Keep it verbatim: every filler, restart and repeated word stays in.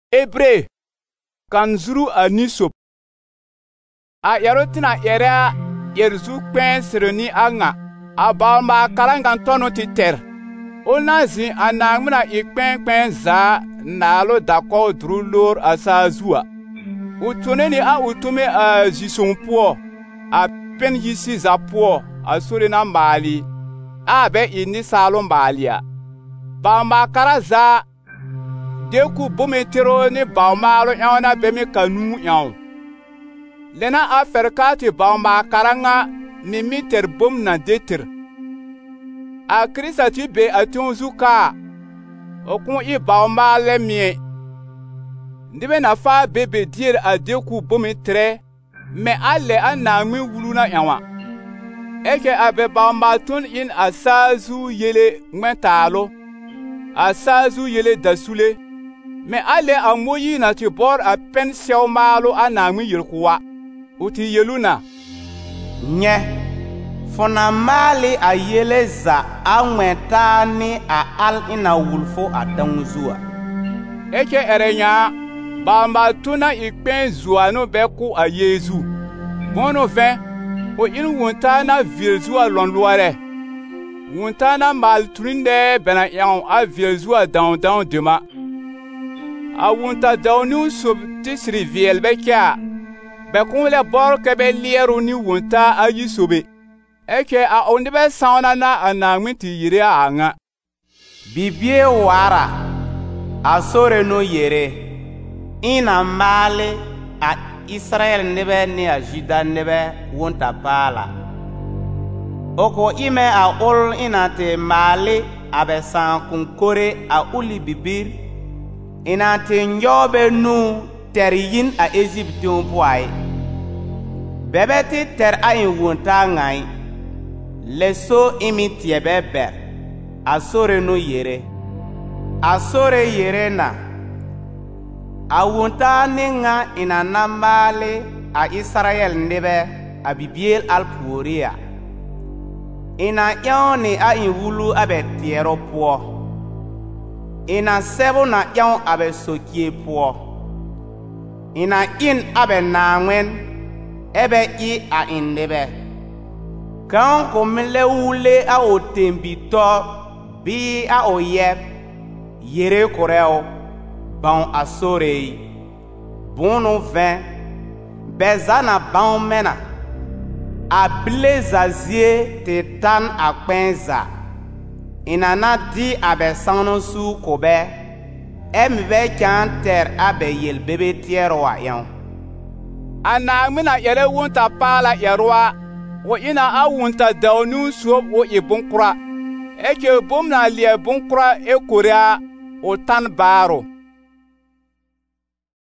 Ebre kan zuru anisop a yarotina yera yerzu kwen sereni anga abalma kalangan tono titer onazi anangmina ikpen kwen za nalo dako drulor asazua utoneni a utume a jisonpo a pen yisi zapo a surina mali a be ini salo malia ba makara za deku bometero ni baumalo yana bemi kanu yaw lena a ferkati bauma karanga mimiter bom na detir a krista ti be atunzuka okun i bauma lemie ndibe na fa bebe dir a deku bometre me alle anami wuluna yawa eke abe bauma tun in asazu yele ngmentalo asazu yele dasule me ale amoyi na ti bor a pen sew malo anami yirkuwa uti yeluna nye fona mali a yele za anweta ni a al ina wulfo adanzua eke erenya bamba tuna ikpen zuano beku a Yesu bono ven o in wonta na vilzua lonluare wonta na mal trinde bena yan a vilzua down down dema a wunta dawnu sub tisri viel bekia be kunle bor ke be lieru ni wunta ayi sobe eke a onde be sauna na anamiti yire anga bibie wara asore no yere ina male a Israel nebe ni a Juda nebe wunta pala oko ime a ol ina te male abe san kunkore a uli bibir ina tinjobe nu teriyin a Egyptian puai bebeti ter a in wunta ngai leso imi tiebe ber asore no yere asore yere na a wunta ninga ina nambale a Israel nebe a bibiel alpuria ina yoni a in wulu abe tiero puo ina sebo na yaw abe sokie po ina in abe nawen ebe i a indebe kan ko mele wule a o tembito bi a o ye yere koreo ban asore bono vin bezana ban mena a blezazie te tan a kwenza ina na di abe sanu su kobe embe kan ter abe yel bebe tierwa yan ana mina yere wunta pala yerwa wo ina a wunta dawnu so wo ibunkura eke bomna lie bunkura e korea o tan baro